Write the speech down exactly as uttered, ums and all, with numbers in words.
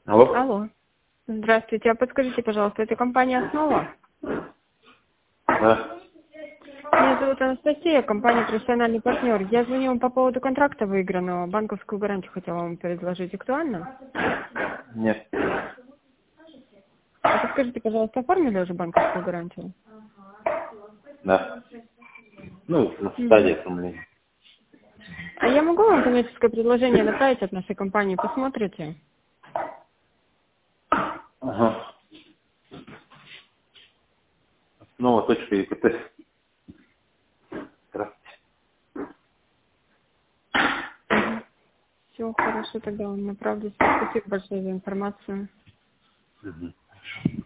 Алло. Алло. Здравствуйте. А подскажите, пожалуйста, это компания «Основа»? Да. Меня зовут Анастасия, компания «Профессиональный партнер». Я звоню вам по поводу контракта выигранного. Банковскую гарантию хотела вам предложить. Актуально? Нет. А подскажите, пожалуйста, оформили уже банковскую гарантию? Да. Ну, на стадии Мгм. оформления. А я могу вам коммерческое предложение направить от нашей компании? Посмотрите. Ага. Основа точка ЕКТ. Здравствуйте. Все хорошо, тогда вам направлю. Спасибо большое за информацию. Мгм. Хорошо.